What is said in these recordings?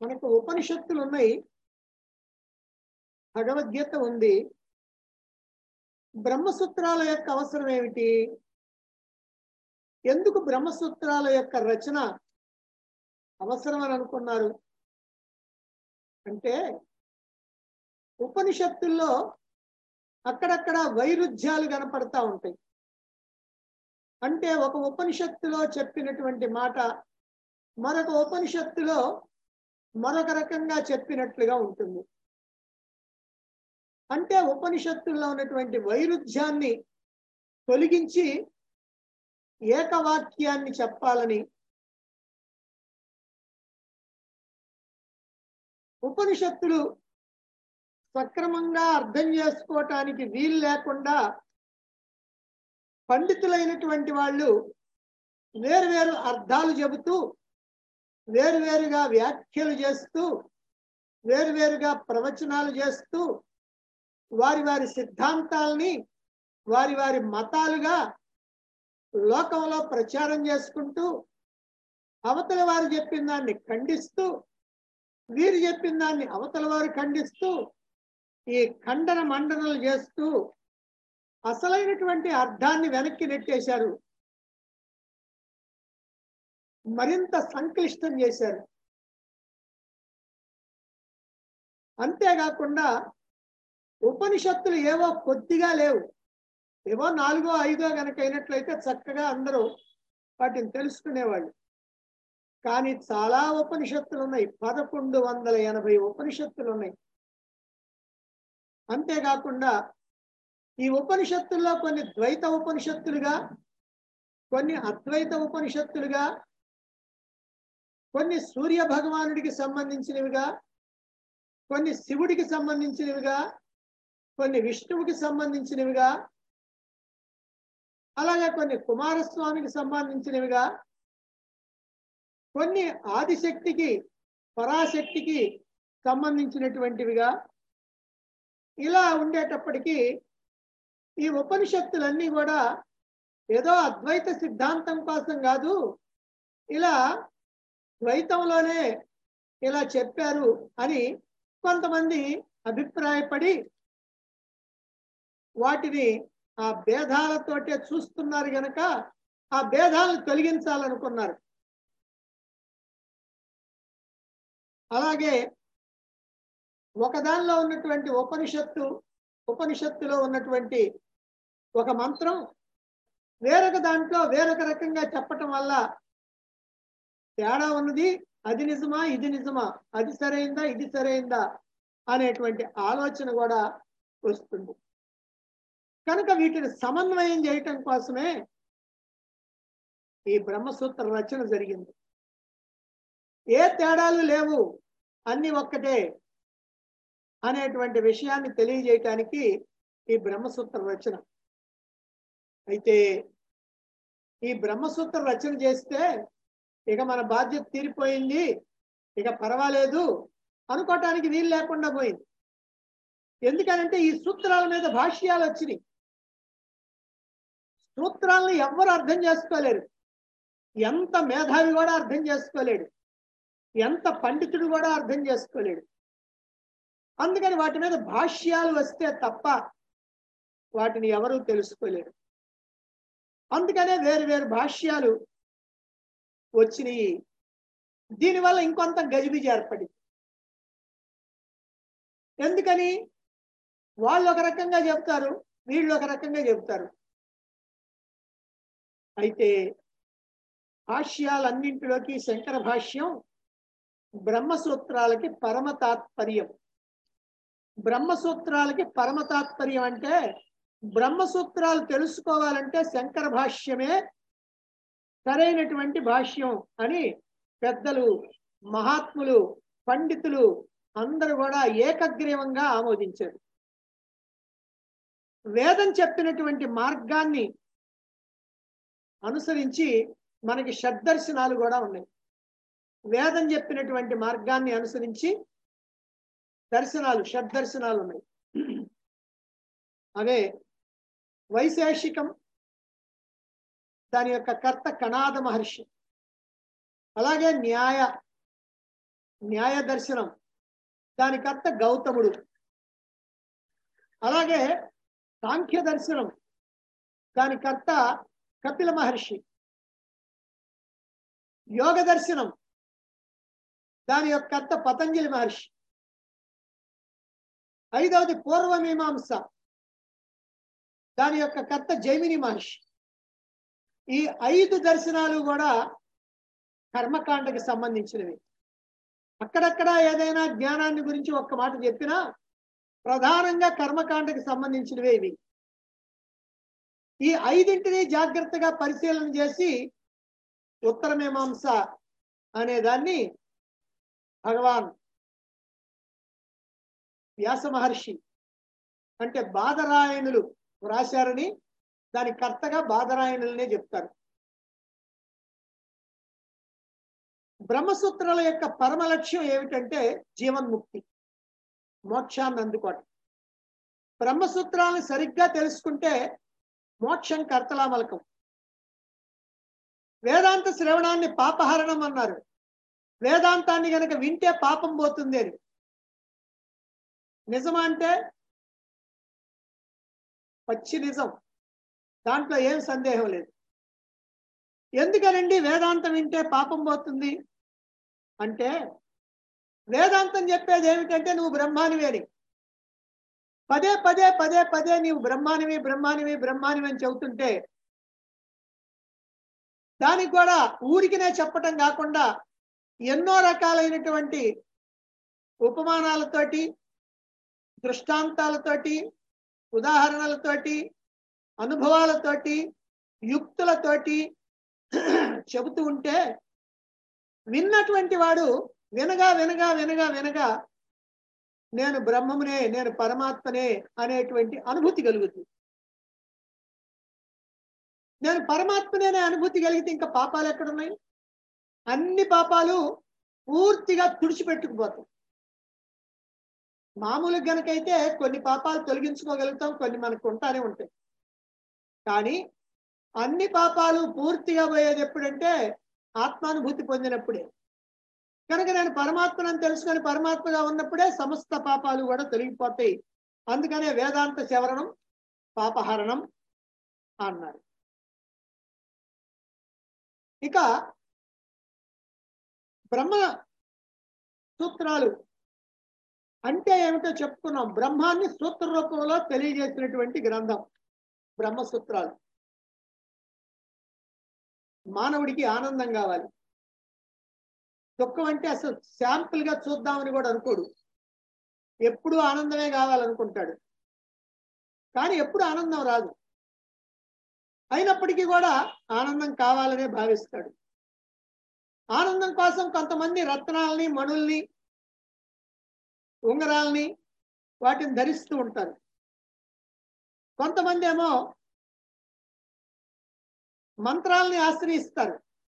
మనకు ఉపనిషత్తులు ఉన్నాయి, భగవద్గీత ఉంది. బ్రహ్మసూత్రాల యొక్క అవసరం ఏమిటి? ఎందుకు బ్రహ్మసూత్రాల యొక్క రచన అవసరం అని అనుకున్నారు అంటే, ఉపనిషత్తుల్లో అక్కడక్కడ వైరుధ్యాలు కనపడతా ఉంటాయి. అంటే ఒక ఉపనిషత్తులో చెప్పినటువంటి మాట మరొక ఉపనిషత్తులో మరొక రకంగా చెప్పినట్లుగా ఉంటుంది. అంటే ఉపనిషత్తుల్లో ఉన్నటువంటి వైరుధ్యాన్ని తొలగించి ఏకవాక్యాన్ని చెప్పాలని ఉపనిషత్తులు సక్రమంగా అర్థం చేసుకోవటానికి వీలు లేకుండా పండితులైనటువంటి వాళ్ళు వేరువేరు అర్థాలు చెబుతూ, వేరువేరుగా వ్యాఖ్యలు చేస్తూ, వేరువేరుగా ప్రవచనాలు చేస్తూ, వారి వారి సిద్ధాంతాలని వారి వారి మతాలుగా లోకంలో ప్రచారం చేసుకుంటూ, అవతల వారు చెప్పిన దాన్ని ఖండిస్తూ, వీరు చెప్పిన దాన్ని అవతల వారు ఖండిస్తూ, ఈ ఖండన మండనలు చేస్తూ అసలైనటువంటి అర్థాన్ని వెనక్కి నెట్టేశారు, మరింత సంక్లిష్టం చేశారు. అంతేకాకుండా ఉపనిషత్తులు ఏవో కొద్దిగా లేవు, ఏవో 4 5 కనుక అయినట్లయితే చక్కగా అందరూ వాటిని తెలుసుకునేవాళ్ళు. కానీ చాలా ఉపనిషత్తులు ఉన్నాయి, 1180 ఉపనిషత్తులు ఉన్నాయి. అంతేకాకుండా ఈ ఉపనిషత్తుల్లో కొన్ని ద్వైత ఉపనిషత్తులుగా, కొన్ని అద్వైత ఉపనిషత్తులుగా, కొన్ని సూర్య భగవానుడికి సంబంధించినవిగా, కొన్ని శివుడికి సంబంధించినవిగా, కొన్ని విష్ణువుకి సంబంధించినవిగా, అలాగే కొన్ని కుమారస్వామికి సంబంధించినవిగా, కొన్ని ఆదిశక్తికి పరాశక్తికి సంబంధించినటువంటివిగా, ఇలా ఉండేటప్పటికీ ఈ ఉపనిషత్తులన్నీ కూడా ఏదో అద్వైత సిద్ధాంతం కోసం కాదు, ఇలా ద్వైతంలోనే ఇలా చెప్పారు అని కొంతమంది అభిప్రాయపడి వాటిని ఆ భేదాలతోటే చూస్తున్నారు గనక ఆ భేదాలను తొలగించాలనుకున్నారు. అలాగే ఒకదానిలో ఉన్నటువంటి ఉపనిషత్తులో ఉన్నటువంటి ఒక మంత్రం వేరొక దాంట్లో వేరొక రకంగా చెప్పటం వల్ల తేడా ఉన్నది, అది నిజమా ఇది నిజమా, అది సరైందా ఇది సరైందా అనేటువంటి ఆలోచన కూడా వస్తుంది. కనుక వీటిని సమన్వయం చేయటం కోసమే ఈ బ్రహ్మసూత్ర రచన జరిగింది. ఏ తేడాలు లేవు, అన్ని ఒక్కటే అనేటువంటి విషయాన్ని తెలియజేయటానికి ఈ బ్రహ్మసూత్ర రచన. అయితే ఈ బ్రహ్మసూత్ర రచన చేస్తే ఇక మన బాధ్యత తీరిపోయింది, ఇక పర్వాలేదు అనుకోవటానికి వీలు లేకుండా పోయింది. ఎందుకనంటే ఈ సూత్రాల మీద భాష్యాలు వచ్చినాయి. సూత్రాలను ఎవ్వరు అర్థం చేసుకోలేరు, ఎంత మేధావి కూడా అర్థం చేసుకోలేడు, ఎంత పండితుడు కూడా అర్థం చేసుకోలేడు. అందుకని వాటి మీద భాష్యాలు వస్తే తప్ప వాటిని ఎవరూ తెలుసుకోలేరు. అందుకనే వేరు వేరు భాష్యాలు వచ్చినాయి. దీనివల్ల ఇంకొంత గజిబిజి ఏర్పడింది. ఎందుకని వాళ్ళు ఒక రకంగా చెప్తారు, వీళ్ళు ఒక రకంగా చెప్తారు. అయితే భాష్యాలన్నింటిలోకి శంకర భాష్యం బ్రహ్మసూత్రాలకి పరమ తాత్పర్యం. బ్రహ్మసూత్రాలకి పరమ తాత్పర్యం అంటే బ్రహ్మసూత్రాలు తెలుసుకోవాలంటే శంకర భాష్యమే సరైనటువంటి భాష్యం అని పెద్దలు, మహాత్ములు, పండితులు అందరూ కూడా ఏకగ్రీవంగా ఆమోదించారు. వేదం చెప్పినటువంటి మార్గాన్ని అనుసరించి మనకి షడ్దర్శనాలు కూడా ఉన్నాయి. వేదం చెప్పినటువంటి మార్గాన్ని అనుసరించి దర్శనాలు, షడ్దర్శనాలు ఉన్నాయి. అవే వైశేషికం, దాని యొక్క కర్త కణాద మహర్షి. అలాగే న్యాయ న్యాయ దర్శనం, దాని కర్త గౌతముడు. అలాగే సాంఖ్య దర్శనం, దాని కర్త కపిల మహర్షి. యోగ దర్శనం, దాని యొక్క కర్త పతంజలి మహర్షి. ఐదవది పూర్వమీమాంస, దాని యొక్క కర్త జైమిని మహర్షి. ఈ 5 దర్శనాలు కూడా కర్మకాండకి సంబంధించినవి. అక్కడక్కడ ఏదైనా జ్ఞానాన్ని గురించి ఒక్క మాట చెప్పినా ప్రధానంగా కర్మకాండకి సంబంధించినవే ఇవి. ఈ 5ంటిని జాగ్రత్తగా పరిశీలన చేసి ఉత్తరమీమాంస అనే దాన్ని భగవాన్ వ్యాస మహర్షి అంటే బాదరాయణులు వ్రాశారని దాని కర్తగా బాదరాయణులనే చెప్తారు. బ్రహ్మసూత్రాల యొక్క పరమ లక్ష్యం ఏమిటంటే జీవన్ముక్తి, మోక్షాన్ని అందుకోవటం. బ్రహ్మసూత్రాలను సరిగ్గా తెలుసుకుంటే మోక్షం కర్తలామలకం. వేదాంత శ్రవణాన్ని పాపహరణం అన్నారు. వేదాంతాన్ని గనక వింటే పాపం పోతుంది అని. నిజమా అంటే పచ్చి నిజం, దాంట్లో ఏం సందేహం లేదు. ఎందుకనండి వేదాంతం వింటే పాపం పోతుంది అంటే, వేదాంతం చెప్పేది ఏమిటంటే నువ్వు బ్రహ్మానివి అని. పదే పదే పదే పదే నీవు బ్రహ్మానివి బ్రహ్మానివి బ్రహ్మానివి అని చెబుతుంటే దానికి కూడా ఊరికినే చెప్పటం కాకుండా ఎన్నో రకాలైనటువంటి ఉపమానాలతోటి, దృష్టాంతాలతోటి, ఉదాహరణలతోటి, అనుభవాలతోటి, యుక్తులతోటి చెబుతూ ఉంటే విన్నటువంటి వాడు వినగా వినగా వినగా వినగా నేను బ్రహ్మమునే, నేను పరమాత్మనే అనేటువంటి అనుభూతి కలుగుతుంది. నేను పరమాత్మనే అనే అనుభూతి కలిగితే ఇంకా పాపాలు ఎక్కడున్నాయి? అన్ని పాపాలు పూర్తిగా తుడిచిపెట్టుకుపోతాయి. మామూలుగా గనకైతే కొన్ని పాపాలు తొలగించుకోగలుగుతాం, కొన్ని మనకు ఉంటానే ఉంటాయి. కానీ అన్ని పాపాలు పూర్తిగా పోయేది ఎప్పుడంటే ఆత్మానుభూతి పొందినప్పుడే. కనుక నేను పరమాత్మను తెలుసుకొని పరమాత్మగా ఉన్నప్పుడే సమస్త పాపాలు కూడా తొలగిపోతాయి. అందుకనే వేదాంత శవరణం పాపహరణం అన్నారు. ఇక బ్రహ్మ సూత్రాలు అంటే ఏమిటో చెప్పుకున్నాం. బ్రహ్మాన్ని సూత్ర రూపంలో తెలియజేసినటువంటి గ్రంథం బ్రహ్మసూత్రాలు. మానవుడికి ఆనందం కావాలి. దుఃఖం అంటే అసలు శాంపుల్ గా చూద్దామని కూడా అనుకోడు. ఎప్పుడు ఆనందమే కావాలనుకుంటాడు, కానీ ఎప్పుడు ఆనందం రాదు. అయినప్పటికీ కూడా ఆనందం కావాలనే భావిస్తాడు. ఆనందం కోసం కొంతమంది రత్నాలని, మణుల్ని, ఉంగరాల్ని వాటిని ధరిస్తూ ఉంటారు. కొంతమంది ఏమో మంత్రాలని ఆశ్రయిస్తారు.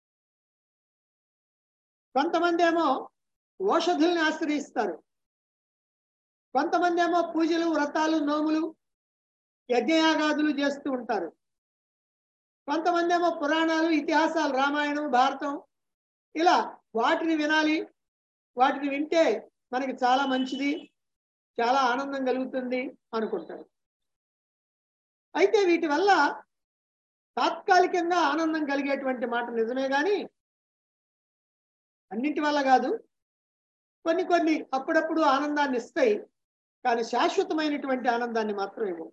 కొంతమంది ఏమో ఓషధుల్ని ఆశ్రయిస్తారు. కొంతమంది ఏమో పూజలు, వ్రతాలు, నోములు, యజ్ఞయాగాదులు చేస్తూ ఉంటారు. కొంతమంది ఏమో పురాణాలు, ఇతిహాసాలు, రామాయణం, భారతం ఇలా వాటిని వినాలి, వాటిని వింటే మనకి చాలా మంచిది, చాలా ఆనందం కలుగుతుంది అనుకుంటారు. అయితే వీటి వల్ల తాత్కాలికంగా ఆనందం కలిగేటువంటి మాట నిజమే, కానీ అన్నింటి వల్ల కాదు. కొన్ని కొన్ని అప్పుడప్పుడు ఆనందాన్ని ఇస్తాయి, కానీ శాశ్వతమైనటువంటి ఆనందాన్ని మాత్రం ఇవ్వవు.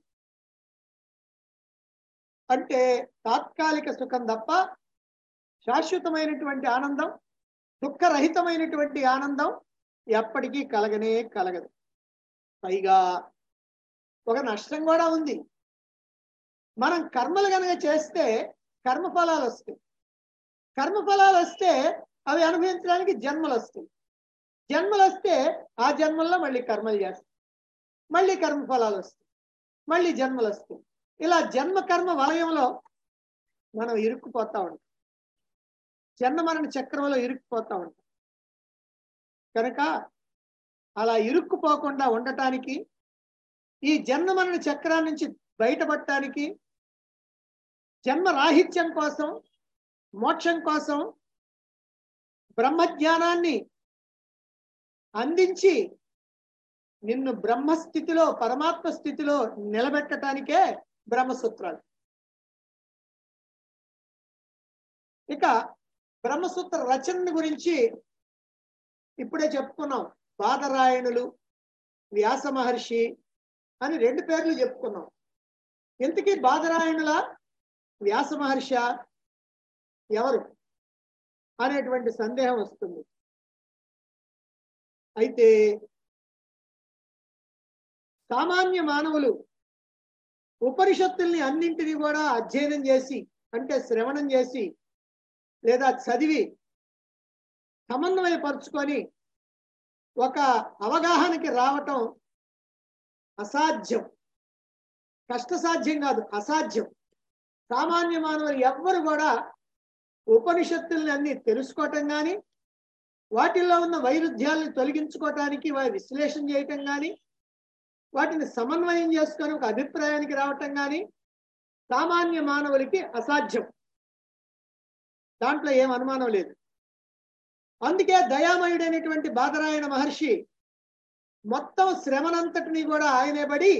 అంటే తాత్కాలిక సుఖం తప్ప శాశ్వతమైనటువంటి ఆనందం, దుఃఖరహితమైనటువంటి ఆనందం ఎప్పటికీ కలగనే కలగదు. పైగా ఒక నష్టం కూడా ఉంది. మనం కర్మలు కనుక చేస్తే కర్మఫలాలు వస్తాయి. కర్మఫలాలు వస్తే అవి అనుభవించడానికి జన్మలు వస్తాయి. జన్మలు వస్తే ఆ జన్మల్లో మళ్ళీ కర్మలు చేస్తాయి, మళ్ళీ కర్మఫలాలు వస్తాయి, మళ్ళీ జన్మలు వస్తాయి. ఇలా జన్మ కర్మ వలయంలో మనం ఇరుక్కుపోతా ఉంటాం. జన్మ మరణ చక్రంలో ఇరుక్కుపోతా ఉంటాం. కనుక అలా ఇరుక్కుపోకుండా ఉండటానికి, ఈ జన్మ మరణ చక్రాన్ని నుంచి బయటపడటానికి, జన్మ రాహిత్యం కోసం, మోక్షం కోసం బ్రహ్మజ్ఞానాన్ని అందించి నిన్ను బ్రహ్మస్థితిలో పరమాత్మ స్థితిలో నిలబెట్టడానికే బ్రహ్మసూత్రాలు. ఇక బ్రహ్మసూత్ర రచన గురించి ఇప్పుడే చెప్పుకున్నాం. బాదరాయణులు, వ్యాస మహర్షి అని రెండు పేర్లు చెప్పుకున్నాం. ఇంతకీ బాదరాయణుల, వ్యాస మహర్షి ఎవరు అనేటువంటి సందేహం వస్తుంది. అయితే సామాన్య మానవులు ఉపనిషత్తుల్ని అన్నింటినీ కూడా అధ్యయనం చేసి, అంటే శ్రవణం చేసి లేదా చదివి సమన్వయపరుచుకొని ఒక అవగాహనకి రావటం అసాధ్యం. కష్టసాధ్యం కాదు, అసాధ్యం. సామాన్య మానవులు ఎవ్వరు కూడా ఉపనిషత్తుల్ని అన్ని తెలుసుకోవటం కానీ, వాటిల్లో ఉన్న వైరుధ్యాలను తొలగించుకోవటానికి విశ్లేషణ చేయటం కానీ, వాటిని సమన్వయం చేసుకొని ఒక అభిప్రాయానికి రావటం కానీ సామాన్య మానవులకి అసాధ్యం. దాంట్లో ఏం అనుమానం లేదు. అందుకే దయామయుడైనటువంటి బాదరాయణ మహర్షి మొత్తం శ్రమనంతటిని కూడా ఆయనే పడి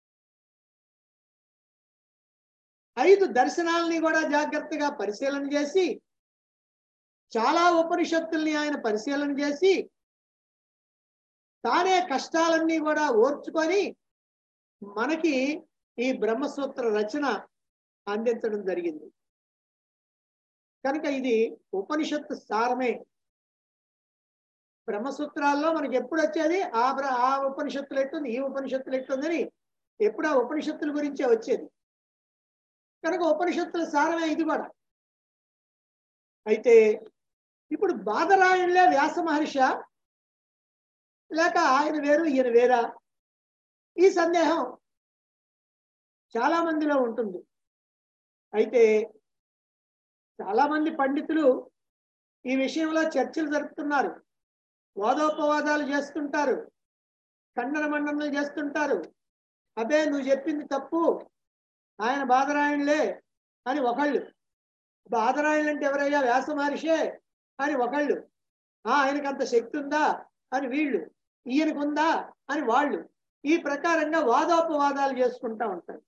5 దర్శనాలని కూడా జాగ్రత్తగా పరిశీలన చేసి, చాలా ఉపనిషత్తుల్ని ఆయన పరిశీలన చేసి, తానే కష్టాలన్నీ కూడా ఓర్చుకొని మనకి ఈ బ్రహ్మసూత్ర రచన అందించడం జరిగింది. కనుక ఇది ఉపనిషత్తు సారమే. బ్రహ్మసూత్రాల్లో మనకి ఎప్పుడు వచ్చేది ఆ ఉపనిషత్తులు ఎట్టుంది, ఈ ఉపనిషత్తులు ఎట్టుందని ఎప్పుడు ఆ ఉపనిషత్తుల గురించే వచ్చేది. కనుక ఉపనిషత్తుల సారమే ఇది కూడా. అయితే ఇప్పుడు బాదరాయణులే వ్యాస మహర్షి లేక ఆయన వేరు ఈయన వేరా, ఈ సందేహం చాలా మందిలో ఉంటుంది. అయితే చాలా మంది పండితులు ఈ విషయంలో చర్చలు జరుపుతున్నారు, వాదోపవాదాలు చేస్తుంటారు, ఖండన మండనలు చేస్తుంటారు. అదే నువ్వు చెప్పింది తప్పు, ఆయన బాదరాయణులే అని ఒకళ్ళు, బాదరాయణులు అంటే ఎవరయ్యా, వ్యాస మహర్షే అని ఒకళ్ళు, ఆయనకు అంత శక్తి ఉందా అని వీళ్ళు, ఈయనకుందా అని వాళ్ళు, ఈ ప్రకారంగా వాదోపవాదాలు చేసుకుంటా ఉంటారు.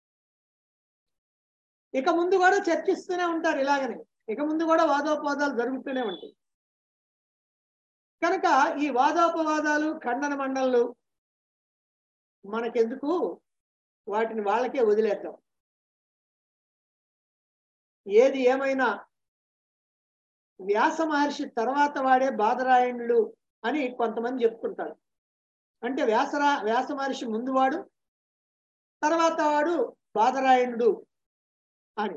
ఇక ముందు కూడా చర్చిస్తూనే ఉంటారు ఇలాగనే, ఇక ముందు కూడా వాదోపవాదాలు జరుగుతూనే ఉంటాయి. కనుక ఈ వాదోపవాదాలు ఖండన మండలు మనకెందుకు, వాటిని వాళ్ళకే వదిలేద్దాం. ఏది ఏమైనా వ్యాస మహర్షి తర్వాత వాడే బాదరాయణులు అని కొంతమంది చెప్పుకుంటారు. అంటే వ్యాస మహర్షి ముందు వాడు, తర్వాత వాడు బాదరాయణుడు అని.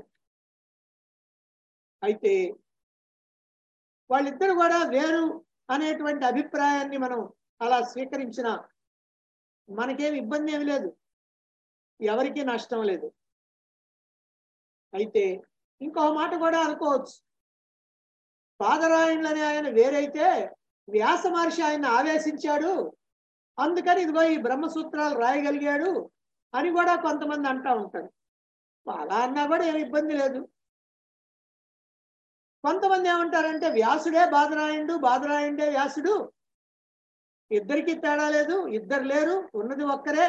అయితే వాళ్ళిద్దరు కూడా వేరు అనేటువంటి అభిప్రాయాన్ని మనం అలా స్వీకరించిన మనకేం ఇబ్బంది ఏమి లేదు, ఎవరికీ నష్టం లేదు. అయితే ఇంకో మాట కూడా అనుకోవచ్చు, బాదరాయణులు అనే ఆయన వేరైతే వ్యాస మహర్షి ఆయన ఆవేశించాడు, అందుకని ఇదిగో ఈ బ్రహ్మసూత్రాలు రాయగలిగాడు అని కూడా కొంతమంది అంటూ ఉంటారు. అలా అన్నా కూడా ఏమి ఇబ్బంది లేదు. కొంతమంది ఏమంటారంటే వ్యాసుడే బాదరాయణుడు, బాదరాయణుడే వ్యాసుడు, ఇద్దరికి తేడా లేదు, ఇద్దరు లేరు, ఉన్నది ఒక్కరే.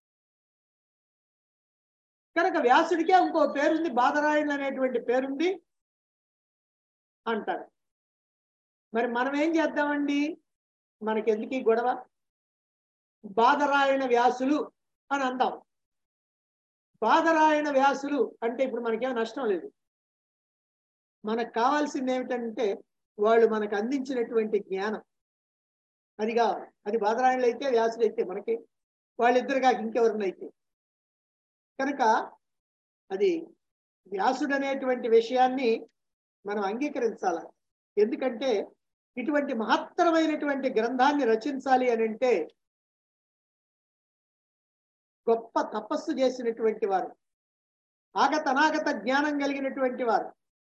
కనుక వ్యాసుడికే ఇంకో పేరుంది, బాదరాయణులు అనేటువంటి పేరుంది అంటారు. మరి మనం ఏం చేద్దామండి, మనకెందుకు ఈ గొడవ, బాదరాయణ వ్యాసులు అని అందాం. బాదరాయణ వ్యాసులు అంటే ఇప్పుడు మనకేం నష్టం లేదు. మనకు కావాల్సింది ఏమిటంటే వాళ్ళు మనకు అందించినటువంటి జ్ఞానం, అది కావాలి. అది బాదరాయణులు అయితే వ్యాసులు అయితే మనకి, వాళ్ళిద్దరు కాక ఇంకెవరినైతే. కనుక అది వ్యాసుడు అనేటువంటి విషయాన్ని మనం అంగీకరించాల. ఎందుకంటే ఇటువంటి మహత్తరమైనటువంటి గ్రంథాన్ని రచించాలి అని అంటే గొప్ప తపస్సు చేసినటువంటి వారు, ఆగత అనాగత జ్ఞానం కలిగినటువంటి వారు,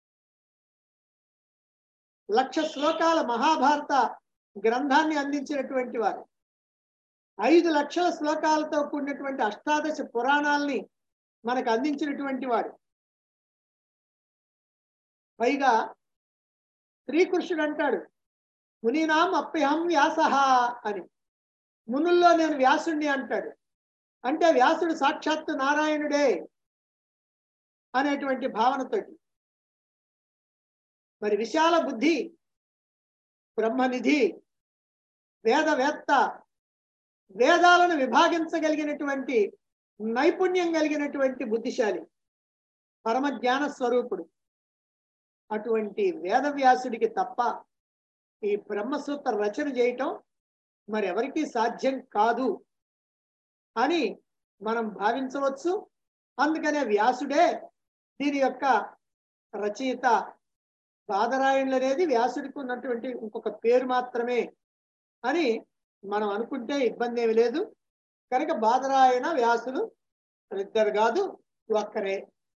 1,00,000 శ్లోకాల మహాభారత గ్రంథాన్ని అందించినటువంటి వారు, 5 లక్షల శ్లోకాలతో కూడినటువంటి అష్టాదశ పురాణాలని మనకు అందించినటువంటి వాడు. పైగా శ్రీకృష్ణుడు అంటాడు, మునీనాం అప్యహం వ్యాసః అని. మునుల్లో నేను వ్యాసుణ్ణి అంటాడు. అంటే వ్యాసుడు సాక్షాత్తు నారాయణుడే అనేటువంటి భావనతోటి. మరి విశాల బుద్ధి, బ్రహ్మనిధి, వేదవేత్త, వేదాలను విభాగించగలిగినటువంటి నైపుణ్యం కలిగినటువంటి బుద్ధిశాలి, పరమ జ్ఞాన స్వరూపుడు. అటువంటి వేదవ్యాసుడికి తప్ప ఈ బ్రహ్మసూత్ర రచన చేయటం మరి ఎవరికీ సాధ్యం కాదు అని మనం భావించవచ్చు. అందుకనే వ్యాసుడే దీని యొక్క రచయిత. బాదరాయణులు అనేది వ్యాసుడికి ఉన్నటువంటి ఇంకొక పేరు మాత్రమే అని మనం అనుకుంటే ఇబ్బంది ఏమి లేదు. కనుక బాదరాయణ వ్యాసులు ఇద్దరు కాదు, ఒక్కరే.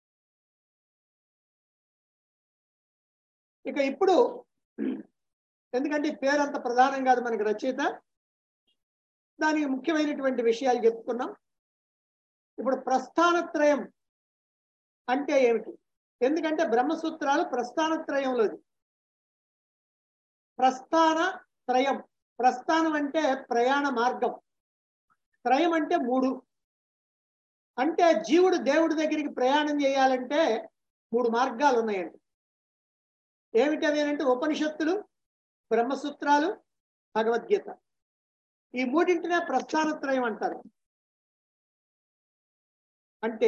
ఇక ఇప్పుడు ఎందుకంటే పేరు అంత ప్రధానం కాదు మనకి, రచయిత, దానికి ముఖ్యమైనటువంటి విషయాలు చెప్పుకున్నాం. ఇప్పుడు ప్రస్థానత్రయం అంటే ఏమిటి? ఎందుకంటే బ్రహ్మసూత్రాలు ప్రస్థానత్రయంలోది. ప్రస్థాన త్రయం, ప్రస్థానం అంటే ప్రయాణ మార్గం, త్రయం అంటే మూడు. అంటే జీవుడు దేవుడి దగ్గరికి ప్రయాణం చేయాలంటే మూడు మార్గాలు ఉన్నాయండి. ఏమిటవి అంటే ఉపనిషత్తులు, బ్రహ్మసూత్రాలు, భగవద్గీత. ఈ మూడింటినే ప్రస్థానత్రయం అంటారు. అంటే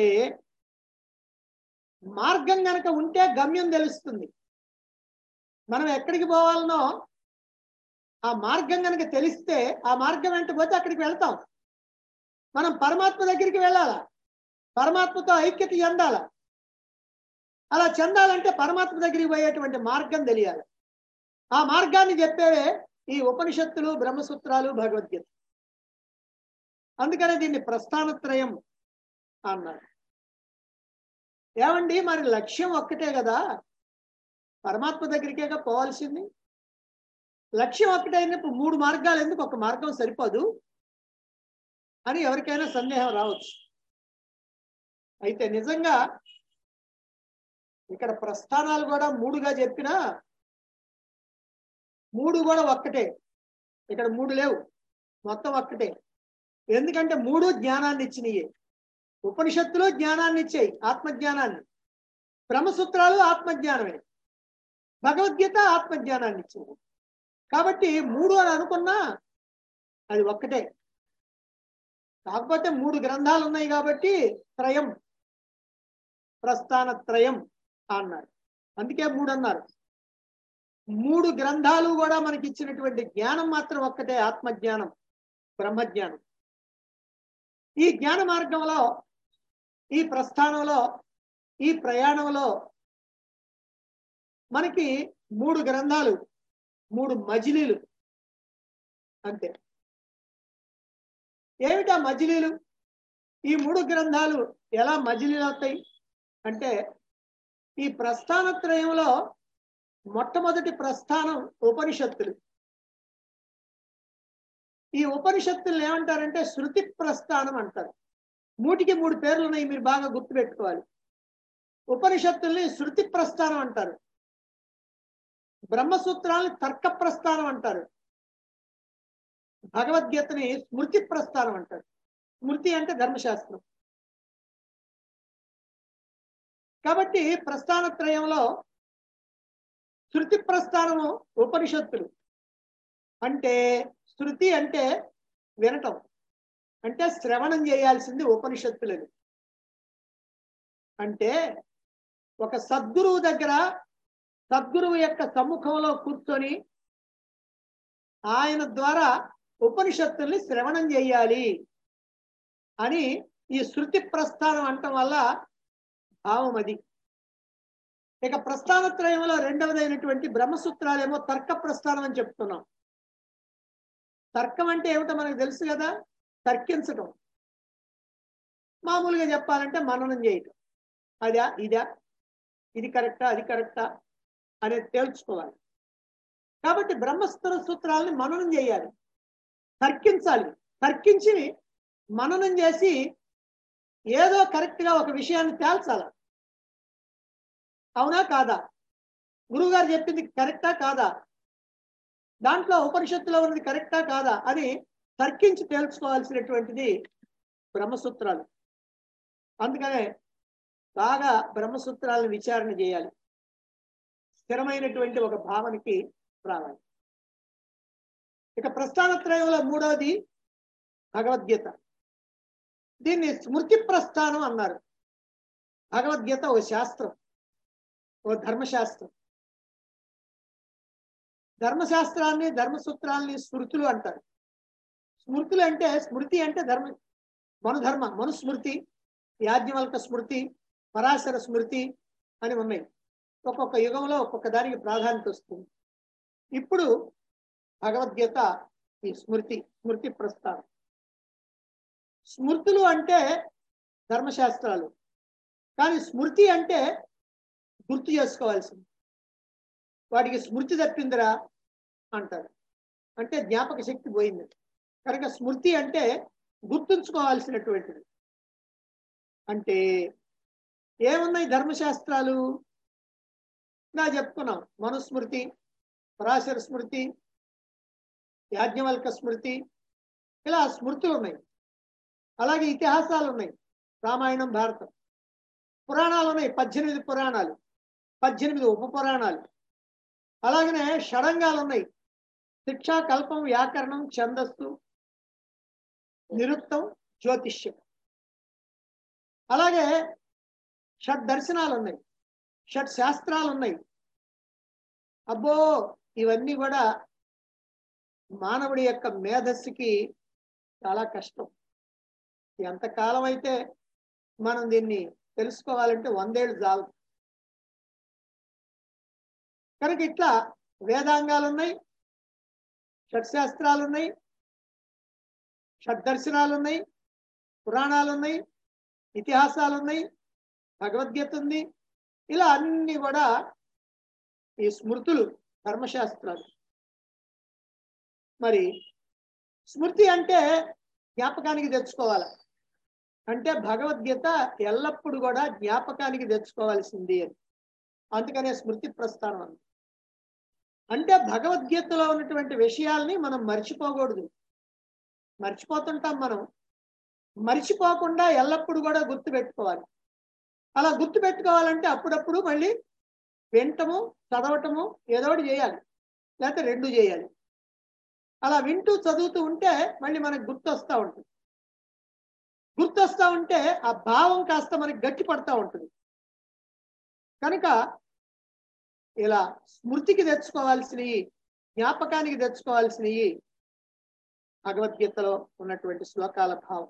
మార్గం గనక ఉంటే గమ్యం తెలుస్తుంది. మనం ఎక్కడికి పోవాలనో ఆ మార్గం గనక తెలిస్తే ఆ మార్గం వెంట పోతే అక్కడికి వెళ్తాం. మనం పరమాత్మ దగ్గరికి వెళ్ళాలా, పరమాత్మతో ఐక్యత చెందాలా. అలా చెందాలంటే పరమాత్మ దగ్గరికి పోయేటువంటి మార్గం తెలియాలి. ఆ మార్గాన్ని చెప్పేవే ఈ ఉపనిషత్తులు, బ్రహ్మసూత్రాలు, భగవద్గీత. అందుకనే దీన్ని ప్రస్థానత్రయం అన్నారు. ఏమండి మరి లక్ష్యం ఒక్కటే కదా, పరమాత్మ దగ్గరికేగా పోవాల్సింది. లక్ష్యం ఒక్కటైనప్పుడు మూడు మార్గాలు ఎందుకు, ఒక మార్గం సరిపోదు అని ఎవరికైనా సందేహం రావచ్చు. అయితే నిజంగా ఇక్కడ ప్రస్థానాలు కూడా మూడుగా చెప్పినా మూడు కూడా ఒక్కటే. ఇక్కడ మూడు లేవు, మొత్తం ఒక్కటే. ఎందుకంటే మూడు జ్ఞానాన్ని ఇచ్చినయే. ఉపనిషత్తులు జ్ఞానాన్ని ఇచ్చాయి, ఆత్మజ్ఞానాన్ని. బ్రహ్మసూత్రాలు ఆత్మజ్ఞానమే, భగవద్గీత ఆత్మజ్ఞానాన్ని ఇచ్చింది. కాబట్టి మూడు అని అనుకున్నా అది ఒక్కటే. కాకపోతే మూడు గ్రంథాలు ఉన్నాయి కాబట్టి త్రయం, ప్రస్థానత్రయం అన్నారు. అందుకే మూడు అన్నారు. మూడు గ్రంథాలు కూడా మనకి ఇచ్చినటువంటి జ్ఞానం మాత్రం ఒక్కటే, ఆత్మజ్ఞానం, బ్రహ్మజ్ఞానం. ఈ జ్ఞాన మార్గంలో, ఈ ప్రస్థానంలో, ఈ ప్రయాణంలో మనకి మూడు గ్రంథాలు, మూడు మజిలీలు అంతే. ఏమిటా మజిలీలు? ఈ మూడు గ్రంథాలు ఎలా మజిలీలు అవుతాయి అంటే, ఈ ప్రస్థానత్రయంలో మొట్టమొదటి ప్రస్థానం ఉపనిషత్తులు. ఈ ఉపనిషత్తులు ఏమంటారంటే శృతి ప్రస్థానం అంటారు. మూటికి మూడు పేర్లు ఉన్నాయి, మీరు బాగా గుర్తుపెట్టుకోవాలి. ఉపనిషత్తుల్ని శృతి ప్రస్థానం అంటారు, బ్రహ్మసూత్రాలని తర్క ప్రస్థానం అంటారు, భగవద్గీతని స్మృతి ప్రస్థానం అంటారు. స్మృతి అంటే ధర్మశాస్త్రం. కాబట్టి ప్రస్థానత్రయంలో శృతి ప్రస్థానము ఉపనిషత్తులు. అంటే శృతి అంటే వినటం, అంటే శ్రవణం చేయాల్సింది ఉపనిషత్తులని. అంటే ఒక సద్గురువు దగ్గర, సద్గురువు యొక్క సమ్ముఖంలో కూర్చొని ఆయన ద్వారా ఉపనిషత్తుల్ని శ్రవణం చేయాలి అని ఈ శృతి ప్రస్థానం అంటం వల్ల భావం అది. ఇక ప్రస్థానత్రయంలో రెండవదైనటువంటి బ్రహ్మసూత్రాలేమో తర్క ప్రస్థానం అని చెప్తున్నాం. తర్కం అంటే ఏమిటో మనకు తెలుసు కదా, తర్కించటం. మామూలుగా చెప్పాలంటే మననం చేయటం. అదా ఇదా, ఇది కరెక్టా అది కరెక్టా అనేది తేల్చుకోవాలి. కాబట్టి బ్రహ్మసూత్ర సూత్రాలని మననం చేయాలి, తర్కించాలి. తర్కించి మననం చేసి ఏదో కరెక్ట్గా ఒక విషయాన్ని తేల్చాలి. అవునా కాదా, గురువుగారు చెప్పింది కరెక్టా కాదా, దాంట్లో ఉపనిషత్తులో ఉన్నది కరెక్టా కాదా అని తర్కించి తేల్చుకోవాల్సినటువంటిది బ్రహ్మసూత్రాలు. అందుకనే బాగా బ్రహ్మసూత్రాలను విచారణ చేయాలి, స్థిరమైనటువంటి ఒక భావనకి రావాలి. ఇక ప్రస్థానత్రయంలో మూడవది భగవద్గీత. దీన్ని స్మృతి ప్రస్థానం అన్నారు. భగవద్గీత ఓ శాస్త్రం, ఓ ధర్మశాస్త్రం. ధర్మశాస్త్రాన్ని ధర్మసూత్రాల్ని స్మృతులు అంటారు. స్మృతులు అంటే, స్మృతి అంటే మనుస్మృతి, యాజ్ఞవల్క స్మృతి, పరాశర స్మృతి అని ఉన్నాయి. ఒక్కొక్క యుగంలో ఒక్కొక్క దానికి ప్రాధాన్యత వస్తుంది. ఇప్పుడు భగవద్గీత ఈ స్మృతి ప్రస్థానం. స్మృతులు అంటే ధర్మశాస్త్రాలు, కానీ స్మృతి అంటే గుర్తు చేసుకోవాల్సింది. వాటికి స్మృతి తప్పిందిరా అంటారు, అంటే జ్ఞాపక శక్తి పోయింది. కనుక స్మృతి అంటే గుర్తుంచుకోవాల్సినటువంటిది. అంటే ఏమున్నాయి ధర్మశాస్త్రాలు? ఇలా చెప్పుకున్నాం, మనుస్మృతి, పరాశర స్మృతి, యాజ్ఞవల్క స్మృతి, ఇలా స్మృతులు ఉన్నాయి. అలాగే ఇతిహాసాలు ఉన్నాయి, రామాయణం, భారతం. పురాణాలు ఉన్నాయి, 18 పురాణాలు, 18 ఉప పురాణాలు. అలాగనే షడంగాలు ఉన్నాయి, శిక్ష, కల్పం, వ్యాకరణం, ఛందస్సు, నిరుక్తం, జ్యోతిష్యం. అలాగే షడ్ దర్శనాలు ఉన్నాయి, షడ్ శాస్త్రాలు ఉన్నాయి. అబ్బో, ఇవన్నీ కూడా మానవుడి యొక్క మేధస్సుకి చాలా కష్టం. ఎంతకాలం అయితే మనం దీన్ని తెలుసుకోవాలంటే 100 ఏళ్ళు చాలు. కనుక ఇట్లా వేదాంగాలు ఉన్నాయి, షట్శాస్త్రాలు ఉన్నాయి, షడ్దర్శనాలు ఉన్నాయి, పురాణాలు ఉన్నాయి, ఇతిహాసాలు ఉన్నాయి, భగవద్గీత ఉంది. ఇలా అన్ని కూడా ఈ స్మృతులు, ధర్మశాస్త్రాలు. మరి స్మృతి అంటే జ్ఞాపకానికి తెచ్చుకోవాలి. అంటే భగవద్గీత ఎల్లప్పుడూ కూడా జ్ఞాపకానికి తెచ్చుకోవాల్సింది అని. అందుకనే స్మృతి ప్రస్థానం అని. అంటే భగవద్గీతలో ఉన్నటువంటి విషయాల్ని మనం మర్చిపోకూడదు. మర్చిపోతుంటాం మనం, మర్చిపోకుండా ఎల్లప్పుడూ కూడా గుర్తు పెట్టుకోవాలి. అలా గుర్తు పెట్టుకోవాలంటే అప్పుడప్పుడు మళ్ళీ వింటము, చదవటము, ఏదో ఒకటి చేయాలి, లేకపోతే 2 చేయాలి. అలా వింటూ చదువుతూ ఉంటే మళ్ళీ మనకు గుర్తొస్తూ ఉంటుంది. గుర్తొస్తూ ఉంటే ఆ భావం కాస్త మనకి గట్టి పడతా ఉంటుంది. కనుక ఇలా స్మృతికి తెచ్చుకోవాల్సినవి, జ్ఞాపకానికి తెచ్చుకోవాల్సినవి భగవద్గీతలో ఉన్నటువంటి శ్లోకాల భావం.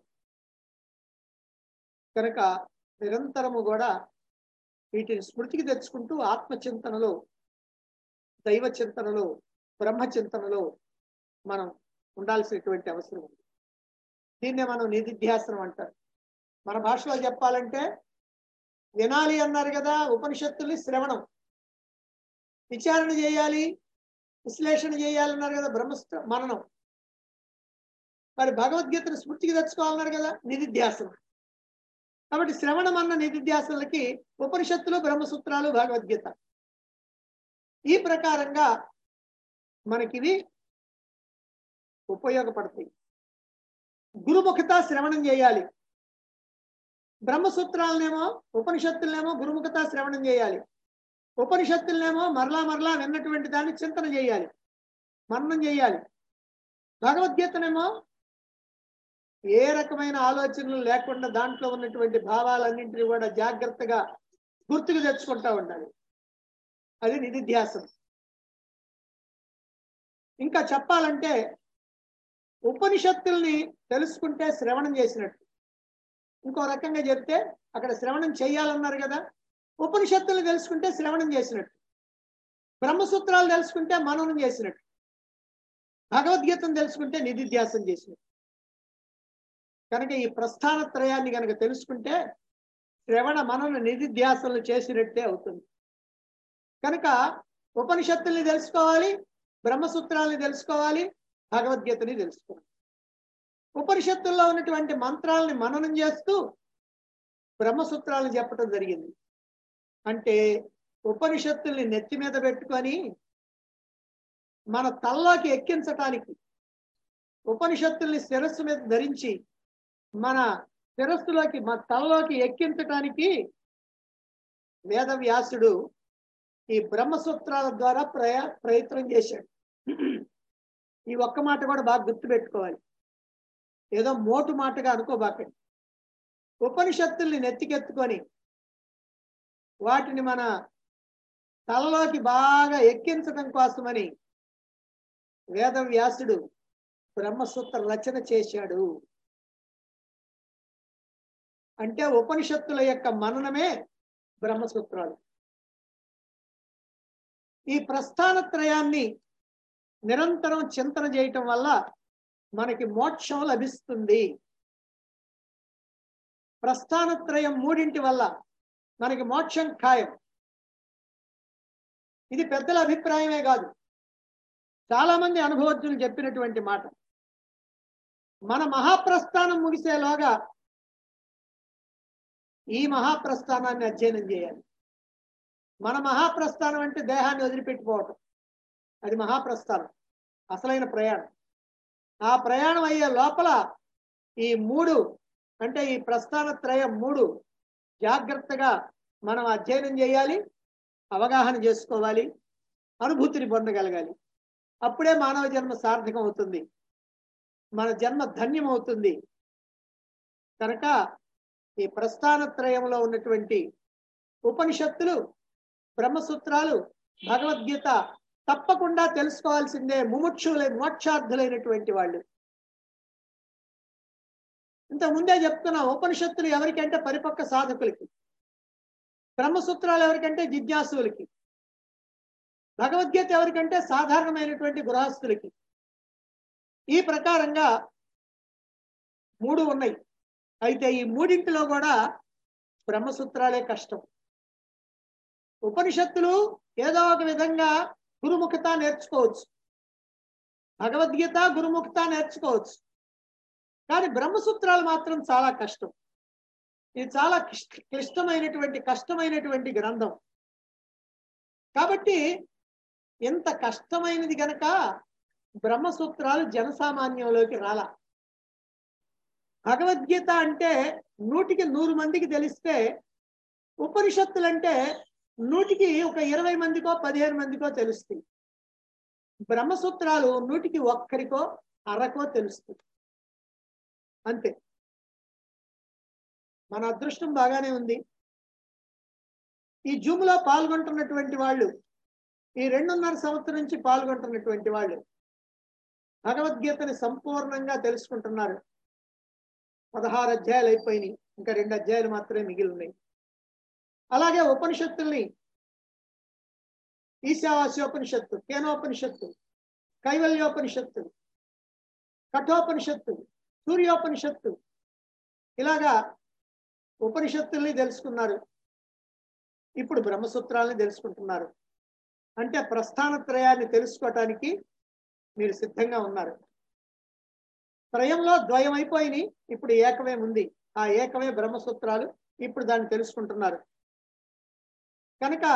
కనుక నిరంతరము కూడా వీటిని స్మృతికి తెచ్చుకుంటూ ఆత్మచింతనలో, దైవ చింతనలో, బ్రహ్మచింతనలో మనం ఉండాల్సినటువంటి అవసరం ఉంది. దీన్నే మనం నిధిధ్యాసనం అంటారు. మన భాషలో చెప్పాలంటే వినాలి అన్నారు కదా, ఉపనిషత్తుల్ని శ్రవణం, విచారణ చేయాలి, విశ్లేషణ చేయాలన్నారు కదా, మననం. మరి భగవద్గీతను స్మృతికి తెచ్చుకోవాలన్నారు కదా, నిధిధ్యాసనం. కాబట్టి శ్రవణం అన్న నిధిధ్యాసనలకి ఉపనిషత్తులు, బ్రహ్మసూత్రాలు, భగవద్గీత, ఈ ప్రకారంగా మనకివి ఉపయోగపడతాయి. గురుముఖత శ్రవణం చేయాలి. బ్రహ్మసూత్రాలనేమో, ఉపనిషత్తులనేమో గురుముఖత శ్రవణం చేయాలి. ఉపనిషత్తులనేమో మరలా విన్నటువంటి దాన్ని చింతన చేయాలి, మననం చేయాలి. భగవద్గీతనేమో ఏ రకమైన ఆలోచనలు లేకుండా దాంట్లో ఉన్నటువంటి భావాలన్నింటినీ కూడా జాగ్రత్తగా గుర్తుకు తెచ్చుకుంటా ఉండాలి. అది నిధిధ్యాసనం. ఇంకా చెప్పాలంటే ఉపనిషత్తుల్ని తెలుసుకుంటే శ్రవణం చేసినట్టు. ఇంకో రకంగా చెప్తే అక్కడ శ్రవణం చేయాలన్నారు కదా, ఉపనిషత్తుల్ని తెలుసుకుంటే శ్రవణం చేసినట్టు, బ్రహ్మసూత్రాలు తెలుసుకుంటే మననం చేసినట్టు, భగవద్గీతను తెలుసుకుంటే నిధిధ్యాసం చేసినట్టు. కనుక ఈ ప్రస్థాన త్రయాన్ని కనుక తెలుసుకుంటే శ్రవణ మనన నిధిధ్యాసనలు చేసినట్టే అవుతుంది. కనుక ఉపనిషత్తుల్ని తెలుసుకోవాలి, బ్రహ్మసూత్రాలని తెలుసుకోవాలి, భగవద్గీతని తెలుసుకోవాలి. ఉపనిషత్తుల్లో ఉన్నటువంటి మంత్రాలని మననం చేస్తూ బ్రహ్మసూత్రాలను చెప్పడం జరిగింది. అంటే ఉపనిషత్తుల్ని నెత్తి మీద పెట్టుకొని మన తలలోకి ఎక్కించటానికి, ఉపనిషత్తుల్ని శిరస్సు మీద ధరించి మన శిరస్సులోకి, మన తలలోకి ఎక్కించటానికి వేదవ్యాసుడు ఈ బ్రహ్మసూత్రాల ద్వారా ప్రయత్నం చేశాడు. ఈ ఒక్క మాట కూడా బాగా గుర్తుపెట్టుకోవాలి. ఏదో మోటు మాటగా అనుకోబాకండి. ఉపనిషత్తుల్ని నెత్తికెత్తుకొని వాటిని మన తలలోకి బాగా ఎక్కించడం కోసమని వేదవ్యాసుడు బ్రహ్మసూత్ర రచన చేశాడు. అంటే ఉపనిషత్తుల యొక్క మననమే బ్రహ్మసూత్రాలు. ఈ ప్రస్థానత్రయాన్ని నిరంతరం చింతన చేయటం వల్ల మనకి మోక్షం లభిస్తుంది. ప్రస్థానత్రయం మూడింటి వల్ల మనకి మోక్షం ఖాయం. ఇది పెద్దల అభిప్రాయమే కాదు, చాలా మంది అనుభవజ్ఞులు చెప్పినటువంటి మాట. మన మహాప్రస్థానం ముగిసేలోగా ఈ మహాప్రస్థానాన్ని అధ్యయనం చేయాలి. మన మహాప్రస్థానం అంటే దేహాన్ని వదిలిపెట్టిపోవటం, అది మహాప్రస్థానం, అసలైన ప్రయాణం. ఆ ప్రయాణం అయ్యే లోపల ఈ మూడు అంటే ఈ ప్రస్థానత్రయం మూడు జాగ్రత్తగా మనం అధ్యయనం చేయాలి, అవగాహన చేసుకోవాలి, అనుభూతిని పొందగలగాలి. అప్పుడే మానవ జన్మ సార్థకం అవుతుంది, మన జన్మ ధన్యం అవుతుంది. కనుక ఈ ప్రస్థానత్రయంలో ఉన్నటువంటి ఉపనిషత్తులు, బ్రహ్మసూత్రాలు, భగవద్గీత తప్పకుండా తెలుసుకోవాల్సిందే మోక్షార్థులైనటువంటి వాళ్ళు. ఇంత ముందే చెప్తున్నా, ఉపనిషత్తులు ఎవరికంటే పరిపక్వ సాధకులకి, బ్రహ్మసూత్రాలు ఎవరికంటే జిజ్ఞాసులకి, భగవద్గీత ఎవరికంటే సాధారణమైనటువంటి గృహస్థులకి. ఈ ప్రకారంగా మూడు ఉన్నాయి. అయితే ఈ మూడింటిలో కూడా బ్రహ్మసూత్రాలే కష్టం. ఉపనిషత్తులు ఏదో ఒక విధంగా గురుముఖత నేర్చుకోవచ్చు, భగవద్గీత గురుముఖత నేర్చుకోవచ్చు, కానీ బ్రహ్మసూత్రాలు మాత్రం చాలా కష్టం. ఇది చాలా కష్టమైనటువంటి గ్రంథం. కాబట్టి ఎంత కష్టమైనది గనక బ్రహ్మసూత్రాలు జనసామాన్యంలోకి రాలా. భగవద్గీత అంటే 100కి 100 మందికి తెలిస్తే, ఉపనిషత్తులు అంటే 100కి ఒక 20 మందికో 15 మందికో తెలుస్తుంది. బ్రహ్మసూత్రాలు 100కి 1 అరకో తెలుస్తుంది, అంతే. మన అదృష్టం బాగానే ఉంది. ఈ జూమ్లో పాల్గొంటున్నటువంటి వాళ్ళు, ఈ 2.5 సంవత్సరం నుంచి పాల్గొంటున్నటువంటి వాళ్ళు భగవద్గీతని సంపూర్ణంగా తెలుసుకుంటున్నారు. 16 అధ్యాయాలు అయిపోయినాయి, ఇంకా 2 అధ్యాయాలు మాత్రమే మిగిలి ఉన్నాయి. అలాగే ఉపనిషత్తుల్ని ఈశావాస్యోపనిషత్తు, కేనోపనిషత్తు, కైవల్యోపనిషత్తు, కఠోపనిషత్తు, సూర్యోపనిషత్తు, ఇలాగా ఉపనిషత్తుల్ని తెలుసుకున్నారు. ఇప్పుడు బ్రహ్మసూత్రాలని తెలుసుకుంటున్నారు. అంటే ప్రస్థానత్రయాన్ని తెలుసుకోవటానికి మీరు సిద్ధంగా ఉన్నారు. త్రయంలో ద్వయం అయిపోయినాయి, ఇప్పుడు ఏకమే ఉంది. ఆ ఏకమే బ్రహ్మసూత్రాలు. ఇప్పుడు దాన్ని తెలుసుకుంటున్నారు. కనుక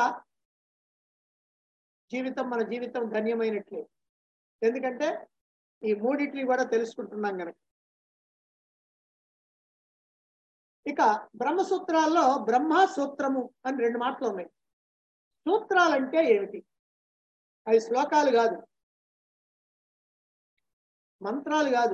మన జీవితం ధన్యమైనట్లే. ఎందుకంటే ఈ మూడింటిని కూడా తెలుసుకుంటున్నాం కనుక. ఇక బ్రహ్మసూత్రాల్లో బ్రహ్మసూత్రము అని 2 మాటలు ఉన్నాయి. సూత్రాలంటే ఏమిటి? అవి శ్లోకాలు కాదు, మంత్రాలు కాదు,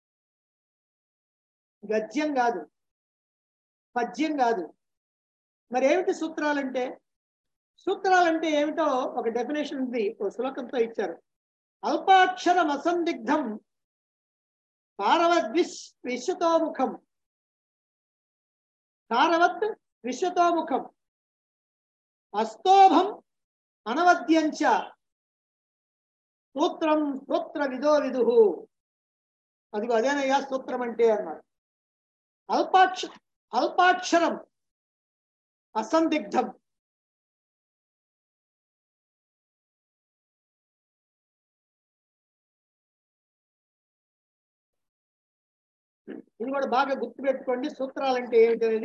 గద్యం కాదు, పద్యం కాదు. మరి ఏమిటి సూత్రాలంటే? సూత్రాలంటే ఏమిటో ఒక డెఫినేషన్ ఉంది, ఒక శ్లోకంతో ఇచ్చారు. అల్పాక్షరం అసందిగ్ధం విశ్వతోముఖం, తారవత్ విశ్వతోముఖం, అస్తోభం అనవద్యంచ సూత్రం సూత్ర విదో విదు. అదిగో అదేనయ్యా సూత్రం అంటే అన్నారు. అల్పాక్షరం అసందిగ్ధం, ఇది కూడా బాగా గుర్తుపెట్టుకోండి. సూత్రాలంటే ఏమిటనేది.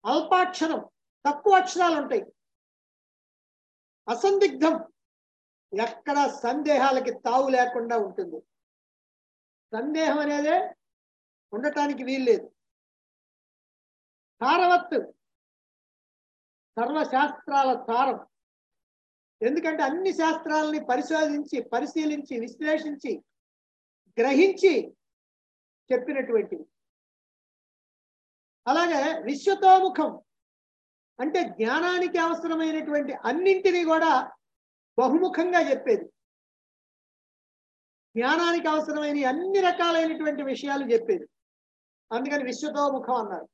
అల్పాక్షరం, తక్కువ అక్షరాలు ఉంటాయి. అసందిగ్ధం, ఎక్కడ సందేహాలకి తావు లేకుండా ఉంటుంది. సందేహం అనేదే ఉండటానికి వీల్లేదు. సారవత్తు, సర్వశాస్త్రాల సారం. ఎందుకంటే అన్ని శాస్త్రాలని పరిశోధించి, పరిశీలించి, విశ్లేషించి, గ్రహించి చెప్పినటువంటివి. అలాగే విశ్వతోముఖం అంటే జ్ఞానానికి అవసరమైనటువంటి అన్నింటినీ కూడా బహుముఖంగా చెప్పేది. జ్ఞానానికి అవసరమైన అన్ని రకాలైనటువంటి విషయాలు చెప్పేది. అందుకని విశ్వతోముఖం అన్నారు.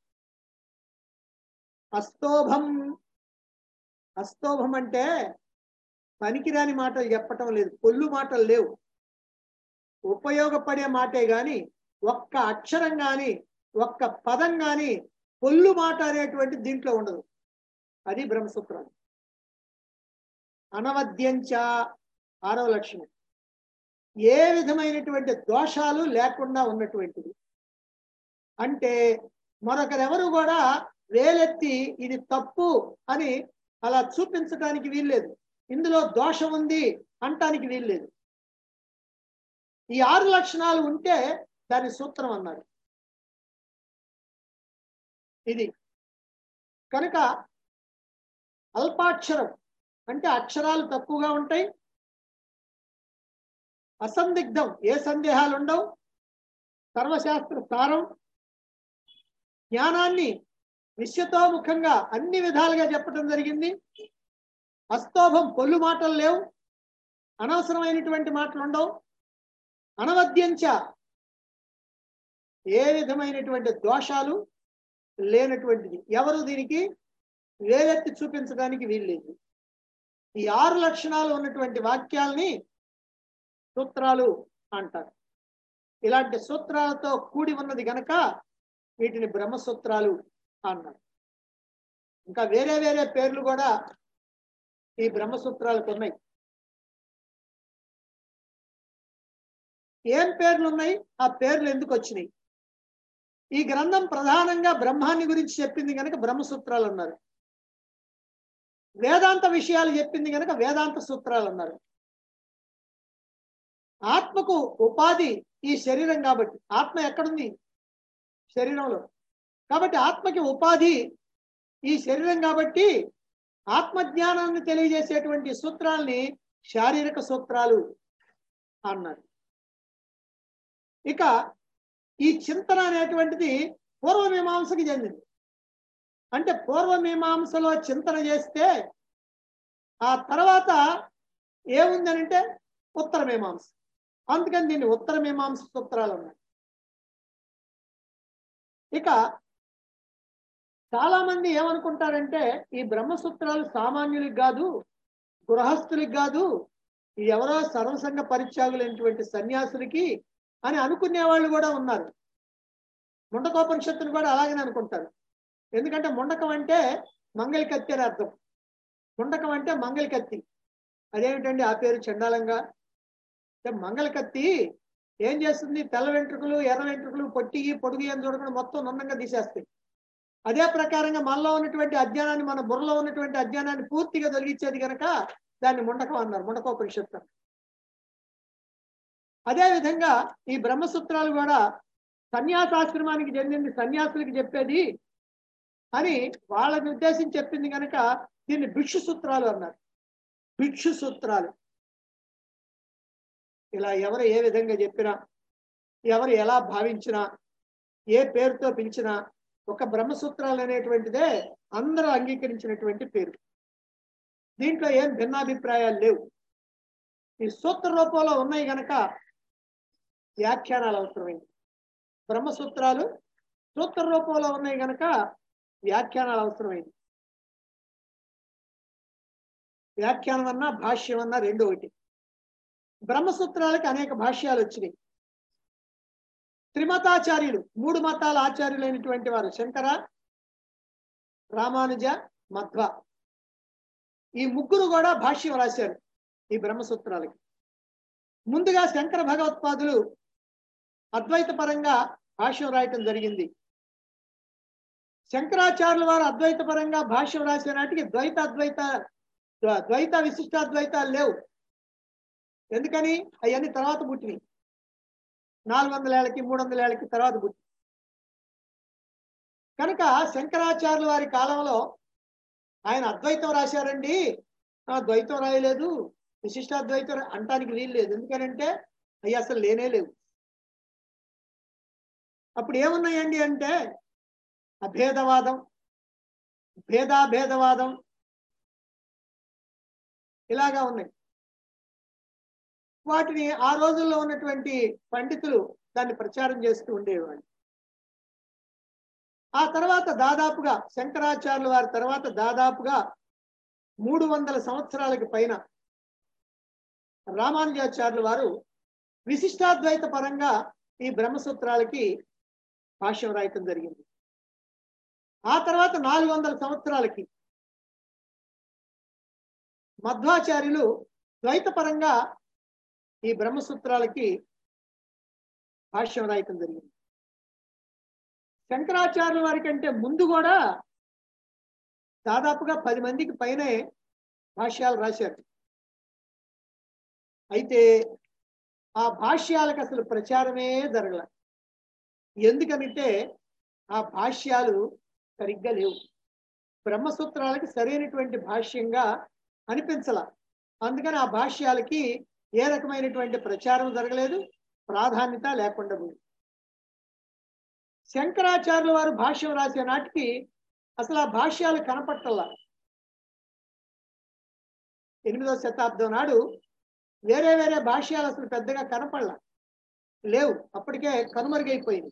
అస్తోభం, అస్తోభం అంటే పనికిరాని మాటలు చెప్పటం లేదు, పొల్లు మాటలు లేవు, ఉపయోగపడే మాటే గాని ఒక్క అక్షరం గాని ఒక్క పదం గాని పొల్లు మాట అనేటువంటి దీంట్లో ఉండదు. అది బ్రహ్మసూత్రాలు. అనవద్యంచ, 6వ లక్షణం, ఏ విధమైనటువంటి దోషాలు లేకుండా ఉన్నటువంటిది. అంటే మరొకరెవరు కూడా వేలెత్తి ఇది తప్పు అని అలా చూపించడానికి వీల్లేదు, ఇందులో దోషం ఉంది అంటానికి వీల్లేదు. ఈ 6 లక్షణాలు ఉంటే దాని సూత్రం అన్నారు. ఇది కనుక అల్పాక్షరం అంటే అక్షరాలు తక్కువగా ఉంటాయి, అసందిగ్ధం, ఏ సందేహాలు ఉండవు, సర్వశాస్త్ర సారం, జ్ఞానాన్ని విశ్వతోముఖంగా అన్ని విధాలుగా చెప్పడం జరిగింది. అస్తోభం, పొల్లు మాటలు లేవు, అనవసరమైనటువంటి మాటలు ఉండవు. అనవద్యంచ, ఏ విధమైనటువంటి దోషాలు లేనటువంటిది, ఎవరు దీనికి వేలెత్తి చూపించడానికి వీల్లేదు. ఈ 6 లక్షణాలు ఉన్నటువంటి వాక్యాలని సూత్రాలు అంటారు. ఇలాంటి సూత్రాలతో కూడి ఉన్నది గనక వీటిని బ్రహ్మసూత్రాలు అన్నారు. ఇంకా వేరే వేరే పేర్లు కూడా ఈ బ్రహ్మసూత్రాలకు ఉన్నాయి. ఏం పేర్లు ఉన్నాయి, ఆ పేర్లు ఎందుకు వచ్చినాయి? ఈ గ్రంథం ప్రధానంగా బ్రహ్మాన్ని గురించి చెప్పింది కనుక బ్రహ్మసూత్రాలు అన్నారు. వేదాంత విషయాలు చెప్పింది కనుక వేదాంత సూత్రాలు అన్నారు. ఆత్మకు ఉపాధి ఈ శరీరం కాబట్టి, ఆత్మ ఎక్కడుంది? శరీరంలో. కాబట్టి ఆత్మకి ఉపాధి ఈ శరీరం కాబట్టి ఆత్మజ్ఞానాన్ని తెలియజేసేటువంటి సూత్రాల్ని శారీరక సూత్రాలు అన్నారు. ఇక ఈ చింతన అనేటువంటిది పూర్వమీమాంసకి చెందింది. అంటే పూర్వమీమాంసలో చింతన చేస్తే ఆ తర్వాత ఏముందనంటే ఉత్తరమీమాంస. అందుకని దీన్ని ఉత్తరమీమాంస సూత్రాలు ఉన్నాయి. ఇక చాలా మంది ఏమనుకుంటారంటే ఈ బ్రహ్మసూత్రాలు సామాన్యులకు కాదు, గృహస్థులకు కాదు, ఇది ఎవరో సర్వసంగ పరిత్యాగులైనటువంటి సన్యాసులకి అని అనుకునే వాళ్ళు కూడా ఉన్నారు. ముండకోపనిషత్తును కూడా అలాగనే అనుకుంటారు. ఎందుకంటే ముండకం అంటే మంగళ కత్తి అని అర్థం. ముండకం అంటే మంగళ కత్తి. అదేమిటండి ఆ పేరు చండాలంగా? అంటే మంగళ కత్తి ఏం చేస్తుంది? తెల్ల వెంట్రుకలు, ఎర్ర వెంట్రుకలు, పొట్టి పొడుగు అని చూడకుండా మొత్తం నున్నంగా తీసేస్తాయి. అదే ప్రకారంగా మనలో ఉన్నటువంటి అజ్ఞానాన్ని, మన బుర్రలో ఉన్నటువంటి అజ్ఞానాన్ని పూర్తిగా తొలగించేది కనుక దాన్ని ముండకం అన్నారు, ముండకోపనిషత్తు. అదే విధంగా ఈ బ్రహ్మసూత్రాలు కూడా సన్యాసాశ్రమానికి చెందింది, సన్యాసులకి చెప్పేది అని వాళ్ళని ఉద్దేశించి చెప్పింది కనుక దీన్ని భిక్షు సూత్రాలు అన్నారు. భిక్షు సూత్రాలు. ఇలా ఎవరు ఏ విధంగా చెప్పినా, ఎవరు ఎలా భావించినా, ఏ పేరుతో పిలిచినా ఒక బ్రహ్మసూత్రాలు అనేటువంటిదే అందరూ అంగీకరించినటువంటి పేరు. దీంట్లో ఏం భిన్నాభిప్రాయాలు లేవు. ఈ సూత్ర రూపంలో ఉన్నాయి గనక వ్యాఖ్యానాలు అవసరమైంది. బ్రహ్మసూత్రాలు సూత్ర రూపంలో ఉన్నాయి గనక వ్యాఖ్యానాలు అవసరమైంది. వ్యాఖ్యానం అన్నా భాష్యం అన్నా రెండు ఒకటి. బ్రహ్మసూత్రాలకి అనేక భాష్యాలు వచ్చినాయి. త్రిమతాచార్యులు, 3 మతాల ఆచార్యులైనటువంటి వారు శంకర, రామానుజ, మధ్వ, ఈ ముగ్గురు కూడా భాష్యం రాశారు ఈ బ్రహ్మసూత్రాలకి. ముందుగా శంకర భగవత్పాదులు అద్వైత పరంగా భాష్యం రాయటం జరిగింది. శంకరాచార్యుల వారు అద్వైత పరంగా భాష్యం రాసే నాటికి ద్వైత విశిష్టాద్వైతాలు లేవు. ఎందుకని అవన్నీ తర్వాత పుట్టినాయి. 400 ఏళ్ళకి 300 ఏళ్ళకి తర్వాత పుట్టి. కనుక శంకరాచార్యుల వారి కాలంలో ఆయన అద్వైతం రాశారండి, ద్వైతం రాయలేదు, విశిష్టాద్వైతం అంటానికి వీలు లేదు. ఎందుకనంటే అవి అసలు లేనే లేవు. అప్పుడు ఏమున్నాయండి అంటే అభేదవాదం, భేదాభేదవాదం ఇలాగా ఉన్నాయి. వాటిని ఆ రోజుల్లో ఉన్నటువంటి పండితులు దాన్ని ప్రచారం చేస్తూ ఉండేవాళ్ళు. ఆ తర్వాత దాదాపుగా శంకరాచార్యుల వారి తర్వాత దాదాపుగా 300 సంవత్సరాలకి పైన రామానుజాచార్యుల వారు విశిష్టాద్వైత పరంగా ఈ బ్రహ్మసూత్రాలకి భాష్యం రాయటం జరిగింది. ఆ తర్వాత 400 సంవత్సరాలకి మధ్వాచార్యులు ద్వైత పరంగా ఈ బ్రహ్మసూత్రాలకి భాష్యం రాయటం జరిగింది. శంకరాచార్యుల వారి కంటే ముందు కూడా దాదాపుగా 10 మందికి పైనే భాష్యాలు రాశారు. అయితే ఆ భాష్యాలకు అసలు ప్రచారమే జరగల. ఎందుకంటే ఆ భాష్యాలు సరిగ్గా లేవు. బ్రహ్మసూత్రాలకి సరైనటువంటి భాష్యంగా అనిపించాల. అందుకని ఆ భాష్యాలకి ఏ రకమైనటువంటి ప్రచారం జరగలేదు, ప్రాధాన్యత లేకుండా పోయింది. శంకరాచార్యుల వారు భాష్యం రాసే నాటికి అసలు ఆ భాష్యాలు కనపట్టల్లా. 8వ శతాబ్దం నాడు వేరే వేరే భాష్యాలు అసలు పెద్దగా కనపడలా, లేవు, అప్పటికే కనుమరుగైపోయింది.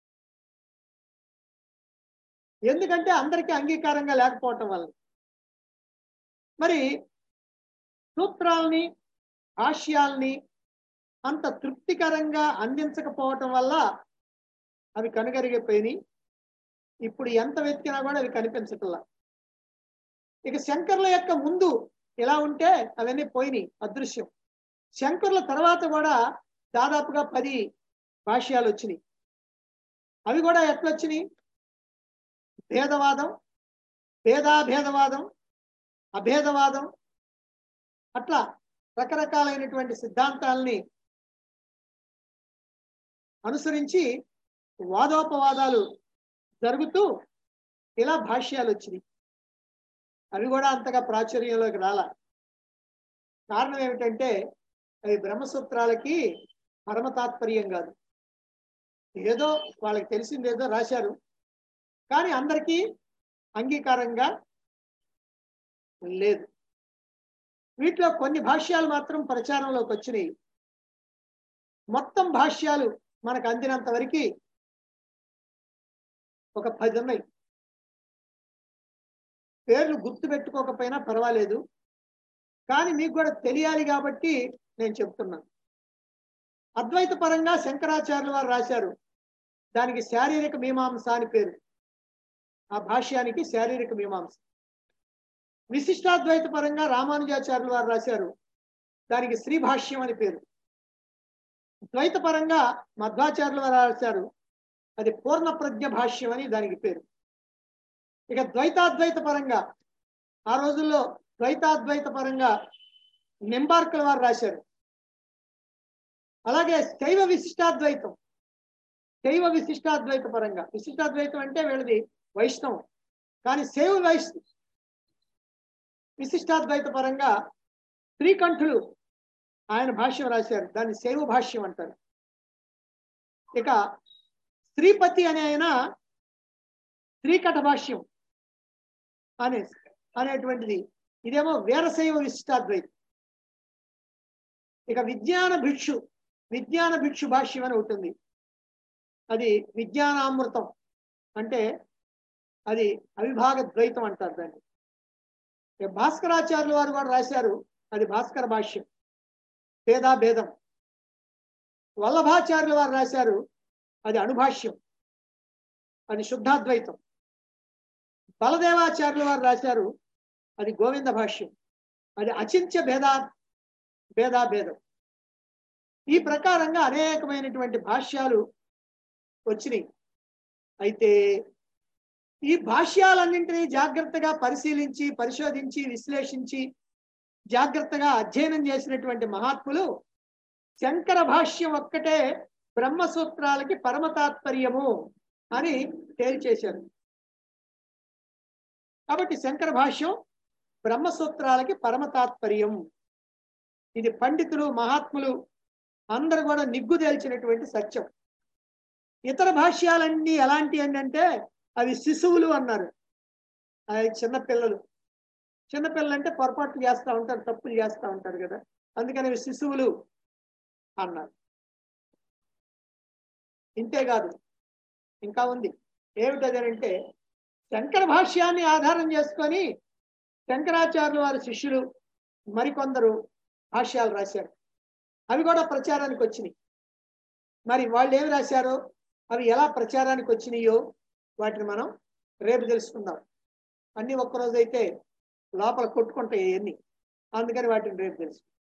ఎందుకంటే అందరికీ అంగీకారంగా లేకపోవటం వల్ల. మరి సూత్రాలని భాష్యాల్ని అంత తృప్తికరంగా అందించకపోవటం వల్ల అవి కనుగరిగిపోయినాయి. ఇప్పుడు ఎంత వెతికినా కూడా అవి కనిపించట్లా. ఇక శంకర్ల యొక్క ముందు ఎలా ఉంటే అవన్నీ పోయినాయి, అదృశ్యం. శంకర్ల తర్వాత కూడా దాదాపుగా 10 భాష్యాలు వచ్చినాయి. అవి కూడా ఎట్లొచ్చినాయి? భేదవాదం, భేదాభేదవాదం, అభేదవాదం, అట్లా రకరకాలైనటువంటి సిద్ధాంతాలని అనుసరించి వాదోపవాదాలు జరుగుతూ ఇలా భాష్యాలు వచ్చినాయి. అవి కూడా అంతగా ప్రాచుర్యంలోకి రాలా. కారణం ఏమిటంటే అవి బ్రహ్మసూత్రాలకి పరమ తాత్పర్యం కాదు. ఏదో వాళ్ళకి తెలిసిందేదో రాశారు, కానీ అందరికీ అంగీకారంగా లేదు. వీటిలో కొన్ని భాష్యాలు మాత్రం ప్రచారంలోకి వచ్చినాయి. మొత్తం భాష్యాలు మనకు అందినంత వరకు ఒక 10 ఉన్నాయి. పేర్లు గుర్తు పెట్టుకోకపోయినా పర్వాలేదు, కానీ మీకు కూడా తెలియాలి కాబట్టి నేను చెప్తున్నాను. అద్వైత పరంగా శంకరాచార్యుల వారు రాశారు, దానికి శారీరక మీమాంస అని పేరు. ఆ భాష్యానికి శారీరక మీమాంస. విశిష్టాద్వైత పరంగా రామానుజాచార్యుల వారు రాశారు, దానికి శ్రీ భాష్యం అని పేరు. ద్వైత పరంగా మధ్వాచార్యుల వారు రాశారు, అది పూర్ణ ప్రజ్ఞ భాష్యం అని దానికి పేరు. ఇక ద్వైతాద్వైత పరంగా ఆ రోజుల్లో ద్వైతాద్వైత పరంగా నింబార్కుల వారు రాశారు. అలాగే శైవ విశిష్టాద్వైతం, శైవ విశిష్టాద్వైత పరంగా, విశిష్టాద్వైతం అంటే వీళ్ళది వైష్ణవం, కానీ శైవ విశిష్టాద్వైత పరంగా శ్రీకంఠులు ఆయన భాష్యం రాశారు, దాన్ని శైవ భాష్యం అంటారు. ఇక శ్రీపతి అనే ఆయన శ్రీకఠ భాష్యం అనేటువంటిది, ఇదేమో వీరశైవ విశిష్టాద్వైతం. ఇక విజ్ఞాన భిక్షు భాష్యం అని ఉంటుంది, అది విజ్ఞానామృతం, అంటే అది అవిభాగ ద్వైతం అంటారు దాన్ని. భాస్కరాచార్యుల వారు కూడా రాశారు, అది భాస్కర భాష్యం, భేదాభేదం. వల్లభాచార్యుల వారు రాశారు, అది అణుభాష్యం, అది శుద్ధాద్వైతం. బలదేవాచార్యుల వారు రాశారు, అది గోవింద భాష్యం, అది అచింత్య భేదాభేదం. ఈ ప్రకారంగా అనేకమైనటువంటి భాష్యాలు వచ్చినాయి. అయితే ఈ భాష్యాలన్నింటినీ జాగ్రత్తగా పరిశీలించి, పరిశోధించి, విశ్లేషించి, జాగ్రత్తగా అధ్యయనం చేసినటువంటి మహాత్ములు శంకర భాష్యం ఒక్కటే బ్రహ్మసూత్రాలకి పరమ తాత్పర్యము అని తేల్చేశారు. కాబట్టి శంకర భాష్యం బ్రహ్మసూత్రాలకి పరమ తాత్పర్యం. ఇది పండితులు మహాత్ములు అందరూ కూడా నిగ్గు తేల్చినటువంటి సత్యం. ఇతర భాష్యాలన్నీ ఎలాంటి అంటే అవి శిశువులు అన్నారు. అవి చిన్నపిల్లలు. చిన్నపిల్లలు అంటే పొరపాట్లు చేస్తూ ఉంటారు, తప్పులు చేస్తూ ఉంటారు కదా, అందుకని అవి శిశువులు అన్నారు. ఇంతేకాదు, ఇంకా ఉంది. ఏమిటదంటే శంకర భాష్యాన్ని ఆధారం చేసుకొని శంకరాచార్యుల వారి శిష్యులు మరికొందరు భాష్యాలు రాశారు. అవి కూడా ప్రచారానికి వచ్చినాయి. మరి వాళ్ళు ఏమి రాశారో, అవి ఎలా ప్రచారానికి వచ్చినాయో వాటిని మనం రేపు తెలుసుకుందాం. అన్ని ఒక్కరోజు అయితే లోపల కొట్టుకుంటాయి అవన్నీ, అందుకని వాటిని రేపు తెలుసుకుందాం.